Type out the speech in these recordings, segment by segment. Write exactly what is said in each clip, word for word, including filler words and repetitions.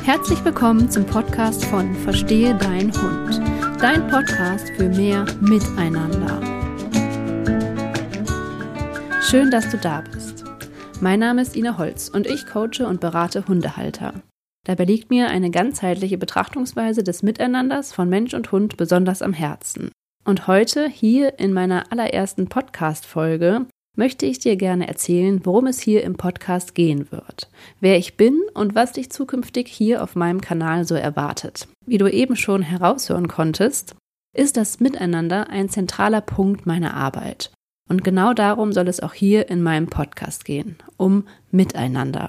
Herzlich willkommen zum Podcast von Verstehe dein Hund, dein Podcast für mehr Miteinander. Schön, dass du da bist. Mein Name ist Ina Holz und ich coache und berate Hundehalter. Dabei liegt mir eine ganzheitliche Betrachtungsweise des Miteinanders von Mensch und Hund besonders am Herzen. Und heute, hier in meiner allerersten Podcast-Folge, möchte ich dir gerne erzählen, worum es hier im Podcast gehen wird, wer ich bin und was dich zukünftig hier auf meinem Kanal so erwartet. Wie du eben schon heraushören konntest, ist das Miteinander ein zentraler Punkt meiner Arbeit. Und genau darum soll es auch hier in meinem Podcast gehen, um Miteinander.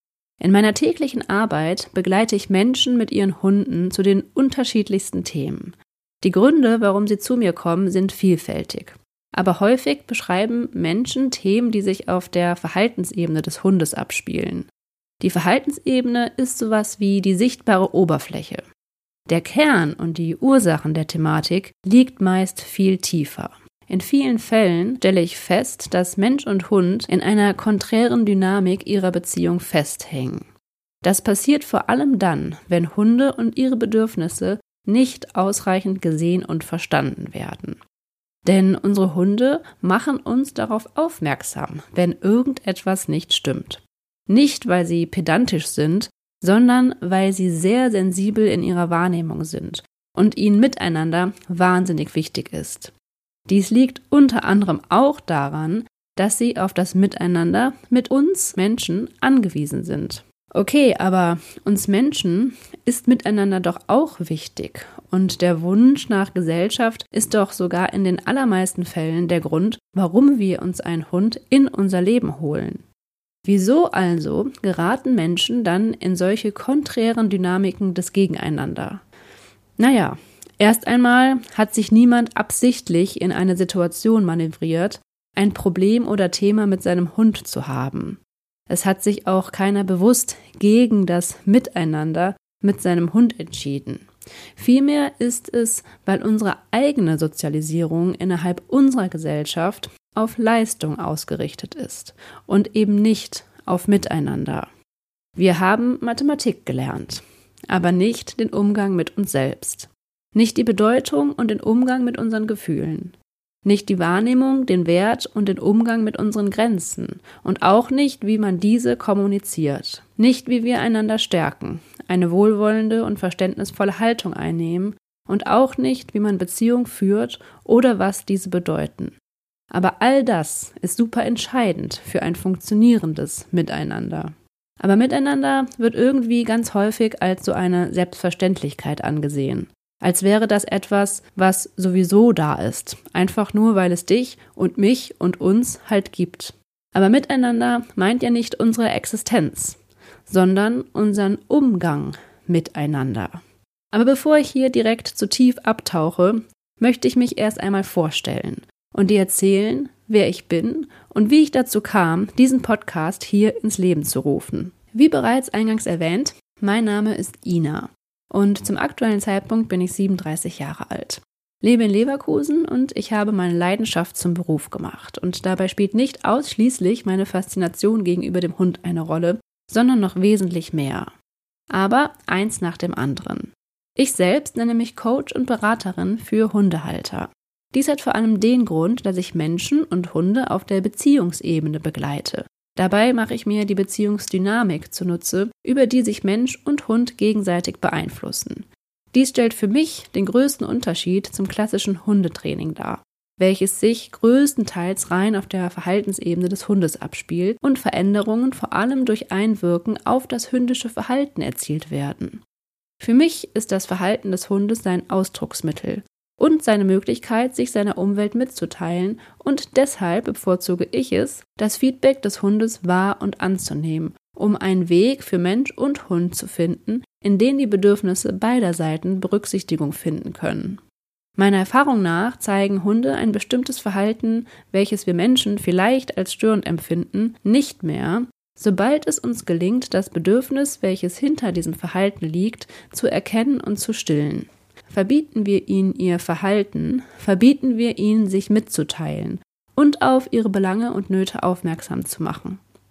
In meiner täglichen Arbeit begleite ich Menschen mit ihren Hunden zu den unterschiedlichsten Themen. Die Gründe, warum sie zu mir kommen, sind vielfältig. Aber häufig beschreiben Menschen Themen, die sich auf der Verhaltensebene des Hundes abspielen. Die Verhaltensebene ist sowas wie die sichtbare Oberfläche. Der Kern und die Ursachen der Thematik liegt meist viel tiefer. In vielen Fällen stelle ich fest, dass Mensch und Hund in einer konträren Dynamik ihrer Beziehung festhängen. Das passiert vor allem dann, wenn Hunde und ihre Bedürfnisse nicht ausreichend gesehen und verstanden werden. Denn unsere Hunde machen uns darauf aufmerksam, wenn irgendetwas nicht stimmt. Nicht, weil sie pedantisch sind, sondern weil sie sehr sensibel in ihrer Wahrnehmung sind und ihnen miteinander wahnsinnig wichtig ist. Dies liegt unter anderem auch daran, dass sie auf das Miteinander mit uns Menschen angewiesen sind. Okay, aber uns Menschen ist Miteinander doch auch wichtig und der Wunsch nach Gesellschaft ist doch sogar in den allermeisten Fällen der Grund, warum wir uns einen Hund in unser Leben holen. Wieso also geraten Menschen dann in solche konträren Dynamiken des Gegeneinander? Naja, erst einmal hat sich niemand absichtlich in eine Situation manövriert, ein Problem oder Thema mit seinem Hund zu haben. Es hat sich auch keiner bewusst gegen das Miteinander mit seinem Hund entschieden. Vielmehr ist es, weil unsere eigene Sozialisierung innerhalb unserer Gesellschaft auf Leistung ausgerichtet ist und eben nicht auf Miteinander. Wir haben Mathematik gelernt, aber nicht den Umgang mit uns selbst. Nicht die Bedeutung und den Umgang mit unseren Gefühlen. Nicht die Wahrnehmung, den Wert und den Umgang mit unseren Grenzen und auch nicht, wie man diese kommuniziert. Nicht, wie wir einander stärken, eine wohlwollende und verständnisvolle Haltung einnehmen und auch nicht, wie man Beziehung führt oder was diese bedeuten. Aber all das ist super entscheidend für ein funktionierendes Miteinander. Aber Miteinander wird irgendwie ganz häufig als so eine Selbstverständlichkeit angesehen. Als wäre das etwas, was sowieso da ist, einfach nur, weil es dich und mich und uns halt gibt. Aber Miteinander meint ja nicht unsere Existenz, sondern unseren Umgang miteinander. Aber bevor ich hier direkt zu tief abtauche, möchte ich mich erst einmal vorstellen und dir erzählen, wer ich bin und wie ich dazu kam, diesen Podcast hier ins Leben zu rufen. Wie bereits eingangs erwähnt, mein Name ist Ina. Und zum aktuellen Zeitpunkt bin ich siebenunddreißig Jahre alt. Lebe in Leverkusen und ich habe meine Leidenschaft zum Beruf gemacht. Und dabei spielt nicht ausschließlich meine Faszination gegenüber dem Hund eine Rolle, sondern noch wesentlich mehr. Aber eins nach dem anderen. Ich selbst nenne mich Coach und Beraterin für Hundehalter. Dies hat vor allem den Grund, dass ich Menschen und Hunde auf der Beziehungsebene begleite. Dabei mache ich mir die Beziehungsdynamik zunutze, über die sich Mensch und Hund gegenseitig beeinflussen. Dies stellt für mich den größten Unterschied zum klassischen Hundetraining dar, welches sich größtenteils rein auf der Verhaltensebene des Hundes abspielt und Veränderungen vor allem durch Einwirken auf das hündische Verhalten erzielt werden. Für mich ist das Verhalten des Hundes sein Ausdrucksmittel und seine Möglichkeit, sich seiner Umwelt mitzuteilen, und deshalb bevorzuge ich es, das Feedback des Hundes wahr und anzunehmen, um einen Weg für Mensch und Hund zu finden, in dem die Bedürfnisse beider Seiten Berücksichtigung finden können. Meiner Erfahrung nach zeigen Hunde ein bestimmtes Verhalten, welches wir Menschen vielleicht als störend empfinden, nicht mehr, sobald es uns gelingt, das Bedürfnis, welches hinter diesem Verhalten liegt, zu erkennen und zu stillen. Verbieten wir ihnen ihr Verhalten, verbieten wir ihnen, sich mitzuteilen und auf ihre Belange und Nöte aufmerksam zu machen.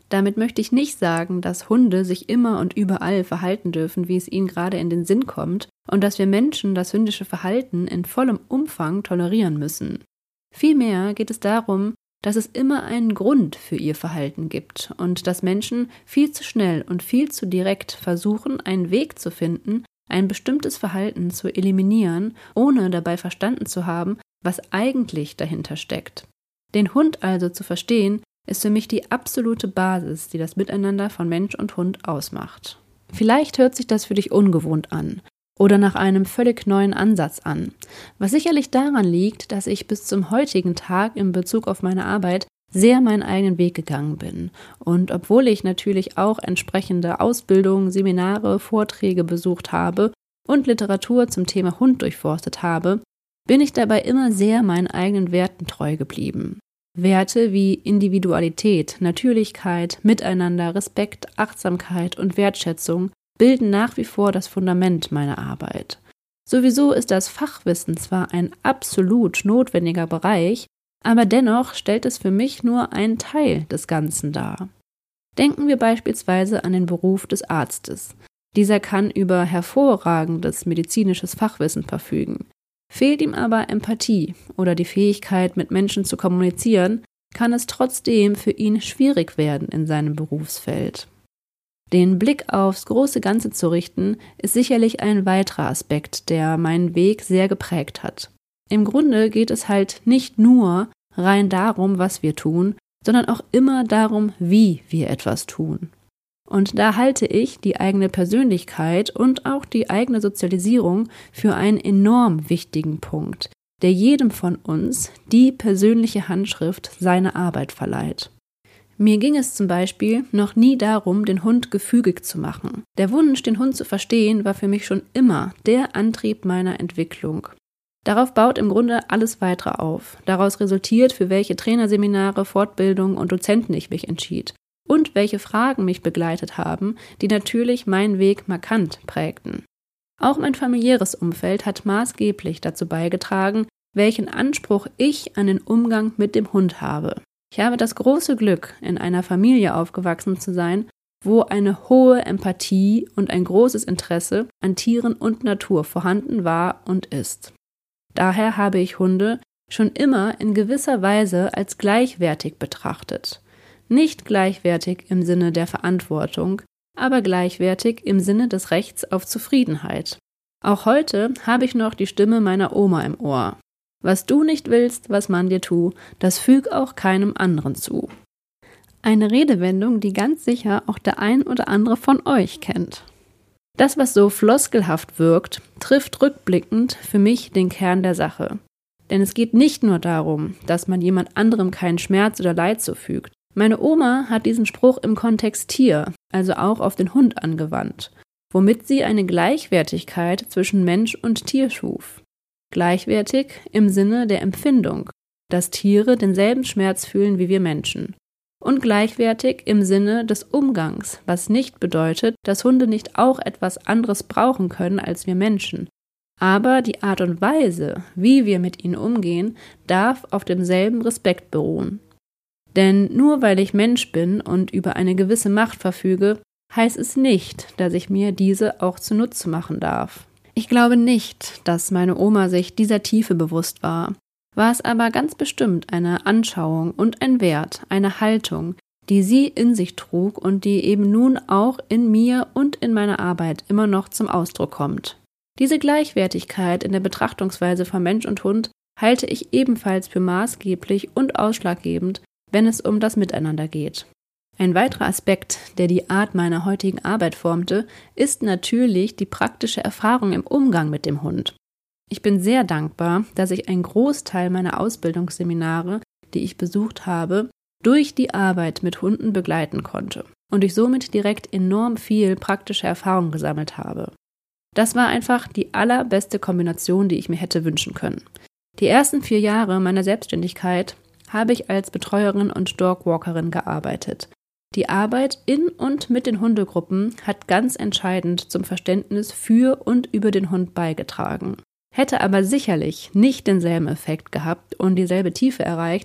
Damit möchte ich nicht sagen, dass Hunde sich immer und überall verhalten dürfen, wie es ihnen gerade in den Sinn kommt, und dass wir Menschen das hündische Verhalten in vollem Umfang tolerieren müssen. Vielmehr geht es darum, dass es immer einen Grund für ihr Verhalten gibt und dass Menschen viel zu schnell und viel zu direkt versuchen, einen Weg zu finden, ein bestimmtes Verhalten zu eliminieren, ohne dabei verstanden zu haben, was eigentlich dahinter steckt. Den Hund also zu verstehen, ist für mich die absolute Basis, die das Miteinander von Mensch und Hund ausmacht. Vielleicht hört sich das für dich ungewohnt an oder nach einem völlig neuen Ansatz an, was sicherlich daran liegt, dass ich bis zum heutigen Tag in Bezug auf meine Arbeit sehr meinen eigenen Weg gegangen bin. Und obwohl ich natürlich auch entsprechende Ausbildungen, Seminare, Vorträge besucht habe und Literatur zum Thema Hund durchforstet habe, bin ich dabei immer sehr meinen eigenen Werten treu geblieben. Werte wie Individualität, Natürlichkeit, Miteinander, Respekt, Achtsamkeit und Wertschätzung bilden nach wie vor das Fundament meiner Arbeit. Sowieso ist das Fachwissen zwar ein absolut notwendiger Bereich, aber dennoch stellt es für mich nur einen Teil des Ganzen dar. Denken wir beispielsweise an den Beruf des Arztes. Dieser kann über hervorragendes medizinisches Fachwissen verfügen. Fehlt ihm aber Empathie oder die Fähigkeit, mit Menschen zu kommunizieren, kann es trotzdem für ihn schwierig werden in seinem Berufsfeld. Den Blick aufs große Ganze zu richten, ist sicherlich ein weiterer Aspekt, der meinen Weg sehr geprägt hat. Im Grunde geht es halt nicht nur rein darum, was wir tun, sondern auch immer darum, wie wir etwas tun. Und da halte ich die eigene Persönlichkeit und auch die eigene Sozialisierung für einen enorm wichtigen Punkt, der jedem von uns die persönliche Handschrift seiner Arbeit verleiht. Mir ging es zum Beispiel noch nie darum, den Hund gefügig zu machen. Der Wunsch, den Hund zu verstehen, war für mich schon immer der Antrieb meiner Entwicklung. Darauf baut im Grunde alles weitere auf. Daraus resultiert, für welche Trainerseminare, Fortbildungen und Dozenten ich mich entschied. Und welche Fragen mich begleitet haben, die natürlich meinen Weg markant prägten. Auch mein familiäres Umfeld hat maßgeblich dazu beigetragen, welchen Anspruch ich an den Umgang mit dem Hund habe. Ich habe das große Glück, in einer Familie aufgewachsen zu sein, wo eine hohe Empathie und ein großes Interesse an Tieren und Natur vorhanden war und ist. Daher habe ich Hunde schon immer in gewisser Weise als gleichwertig betrachtet. Nicht gleichwertig im Sinne der Verantwortung, aber gleichwertig im Sinne des Rechts auf Zufriedenheit. Auch heute habe ich noch die Stimme meiner Oma im Ohr. Was du nicht willst, was man dir tu, das füg auch keinem anderen zu. Eine Redewendung, die ganz sicher auch der ein oder andere von euch kennt. Das, was so floskelhaft wirkt, trifft rückblickend für mich den Kern der Sache. Denn es geht nicht nur darum, dass man jemand anderem keinen Schmerz oder Leid zufügt. Meine Oma hat diesen Spruch im Kontext Tier, also auch auf den Hund angewandt, womit sie eine Gleichwertigkeit zwischen Mensch und Tier schuf. Gleichwertig im Sinne der Empfindung, dass Tiere denselben Schmerz fühlen wie wir Menschen. Und gleichwertig im Sinne des Umgangs, was nicht bedeutet, dass Hunde nicht auch etwas anderes brauchen können als wir Menschen. Aber die Art und Weise, wie wir mit ihnen umgehen, darf auf demselben Respekt beruhen. Denn nur weil ich Mensch bin und über eine gewisse Macht verfüge, heißt es nicht, dass ich mir diese auch zunutze machen darf. Ich glaube nicht, dass meine Oma sich dieser Tiefe bewusst war, war es aber ganz bestimmt eine Anschauung und ein Wert, eine Haltung, die sie in sich trug und die eben nun auch in mir und in meiner Arbeit immer noch zum Ausdruck kommt. Diese Gleichwertigkeit in der Betrachtungsweise von Mensch und Hund halte ich ebenfalls für maßgeblich und ausschlaggebend, wenn es um das Miteinander geht. Ein weiterer Aspekt, der die Art meiner heutigen Arbeit formte, ist natürlich die praktische Erfahrung im Umgang mit dem Hund. Ich bin sehr dankbar, dass ich einen Großteil meiner Ausbildungsseminare, die ich besucht habe, durch die Arbeit mit Hunden begleiten konnte und ich somit direkt enorm viel praktische Erfahrung gesammelt habe. Das war einfach die allerbeste Kombination, die ich mir hätte wünschen können. Die ersten vier Jahre meiner Selbstständigkeit habe ich als Betreuerin und Dogwalkerin gearbeitet. Die Arbeit in und mit den Hundegruppen hat ganz entscheidend zum Verständnis für und über den Hund beigetragen. Hätte aber sicherlich nicht denselben Effekt gehabt und dieselbe Tiefe erreicht,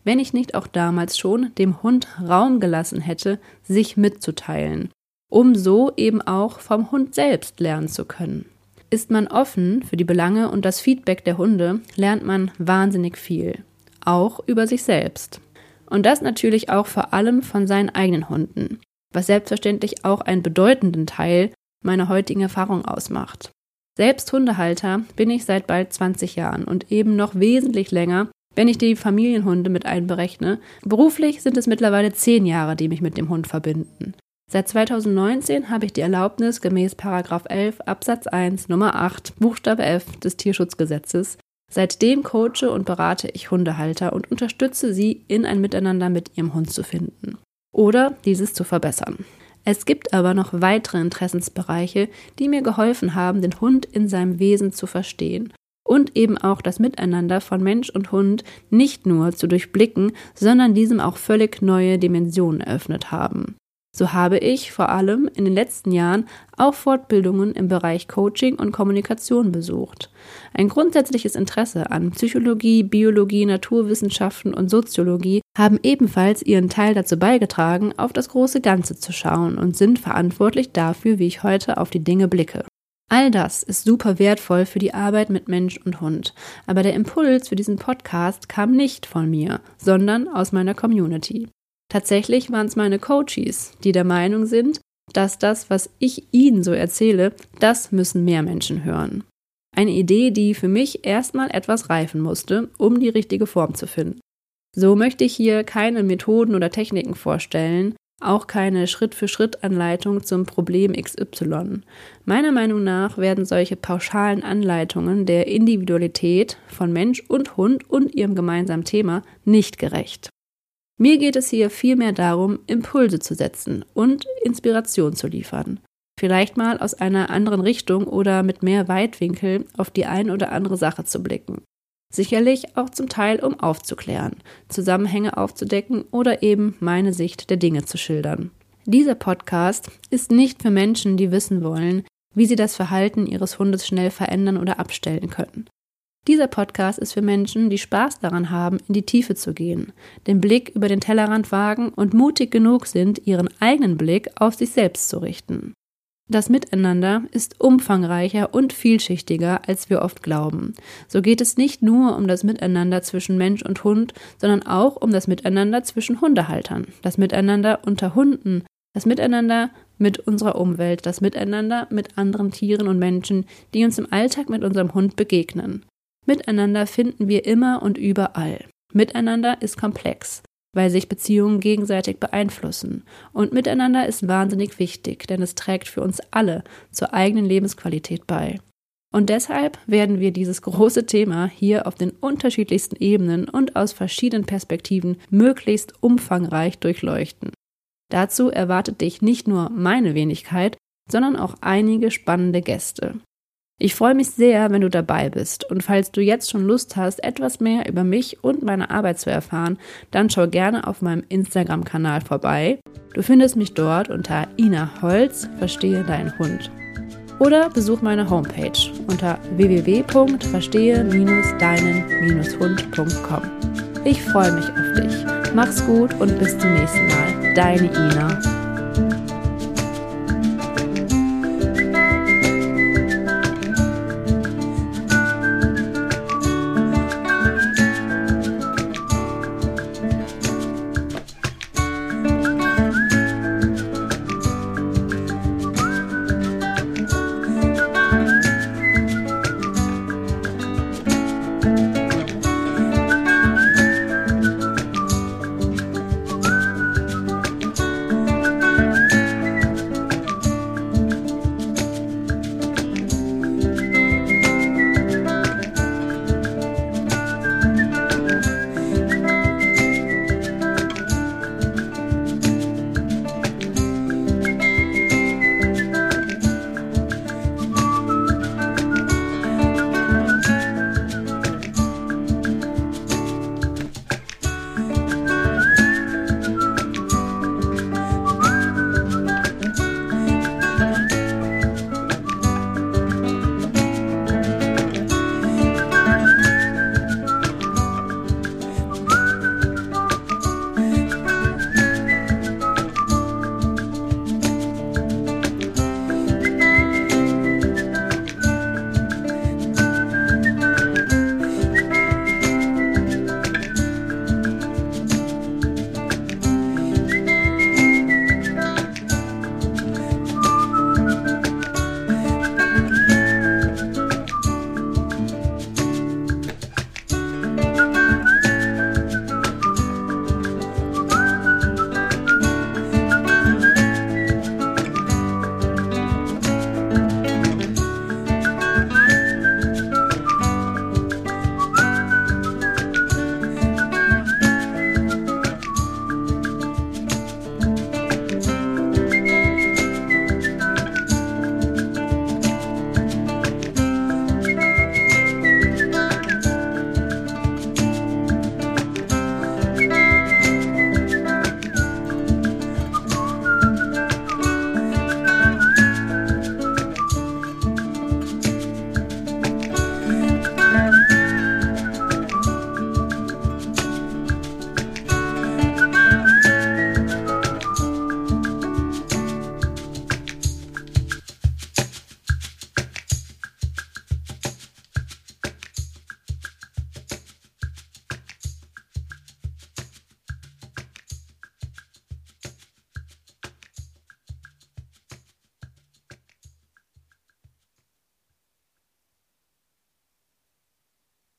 wenn ich nicht auch damals schon dem Hund Raum gelassen hätte, sich mitzuteilen, um so eben auch vom Hund selbst lernen zu können. Ist man offen für die Belange und das Feedback der Hunde, lernt man wahnsinnig viel, auch über sich selbst. Und das natürlich auch vor allem von seinen eigenen Hunden, was selbstverständlich auch einen bedeutenden Teil meiner heutigen Erfahrung ausmacht. Selbst Hundehalter bin ich seit bald zwanzig Jahren und eben noch wesentlich länger, wenn ich die Familienhunde mit einberechne. Beruflich sind es mittlerweile zehn Jahre, die mich mit dem Hund verbinden. Seit zweitausendneunzehn habe ich die Erlaubnis gemäß Paragraph elf Absatz eins Nummer acht Buchstabe F des Tierschutzgesetzes. Seitdem coache und berate ich Hundehalter und unterstütze sie, in ein Miteinander mit ihrem Hund zu finden oder dieses zu verbessern. Es gibt aber noch weitere Interessensbereiche, die mir geholfen haben, den Hund in seinem Wesen zu verstehen und eben auch das Miteinander von Mensch und Hund nicht nur zu durchblicken, sondern diesem auch völlig neue Dimensionen eröffnet haben. So habe ich vor allem in den letzten Jahren auch Fortbildungen im Bereich Coaching und Kommunikation besucht. Ein grundsätzliches Interesse an Psychologie, Biologie, Naturwissenschaften und Soziologie haben ebenfalls ihren Teil dazu beigetragen, auf das große Ganze zu schauen und sind verantwortlich dafür, wie ich heute auf die Dinge blicke. All das ist super wertvoll für die Arbeit mit Mensch und Hund, aber der Impuls für diesen Podcast kam nicht von mir, sondern aus meiner Community. Tatsächlich waren es meine Coaches, die der Meinung sind, dass das, was ich ihnen so erzähle, das müssen mehr Menschen hören. Eine Idee, die für mich erstmal etwas reifen musste, um die richtige Form zu finden. So möchte ich hier keine Methoden oder Techniken vorstellen, auch keine Schritt-für-Schritt-Anleitung zum Problem X Y. Meiner Meinung nach werden solche pauschalen Anleitungen der Individualität von Mensch und Hund und ihrem gemeinsamen Thema nicht gerecht. Mir geht es hier vielmehr darum, Impulse zu setzen und Inspiration zu liefern. Vielleicht mal aus einer anderen Richtung oder mit mehr Weitwinkel auf die ein oder andere Sache zu blicken. Sicherlich auch zum Teil, um aufzuklären, Zusammenhänge aufzudecken oder eben meine Sicht der Dinge zu schildern. Dieser Podcast ist nicht für Menschen, die wissen wollen, wie sie das Verhalten ihres Hundes schnell verändern oder abstellen können. Dieser Podcast ist für Menschen, die Spaß daran haben, in die Tiefe zu gehen, den Blick über den Tellerrand wagen und mutig genug sind, ihren eigenen Blick auf sich selbst zu richten. Das Miteinander ist umfangreicher und vielschichtiger, als wir oft glauben. So geht es nicht nur um das Miteinander zwischen Mensch und Hund, sondern auch um das Miteinander zwischen Hundehaltern, das Miteinander unter Hunden, das Miteinander mit unserer Umwelt, das Miteinander mit anderen Tieren und Menschen, die uns im Alltag mit unserem Hund begegnen. Miteinander finden wir immer und überall. Miteinander ist komplex, weil sich Beziehungen gegenseitig beeinflussen. Und Miteinander ist wahnsinnig wichtig, denn es trägt für uns alle zur eigenen Lebensqualität bei. Und deshalb werden wir dieses große Thema hier auf den unterschiedlichsten Ebenen und aus verschiedenen Perspektiven möglichst umfangreich durchleuchten. Dazu erwartet dich nicht nur meine Wenigkeit, sondern auch einige spannende Gäste. Ich freue mich sehr, wenn du dabei bist und falls du jetzt schon Lust hast, etwas mehr über mich und meine Arbeit zu erfahren, dann schau gerne auf meinem Instagram-Kanal vorbei. Du findest mich dort unter Ina Holz, verstehe deinen Hund. Oder besuch meine Homepage unter w w w punkt verstehe deinen hund punkt com. Ich freue mich auf dich. Mach's gut und bis zum nächsten Mal. Deine Ina.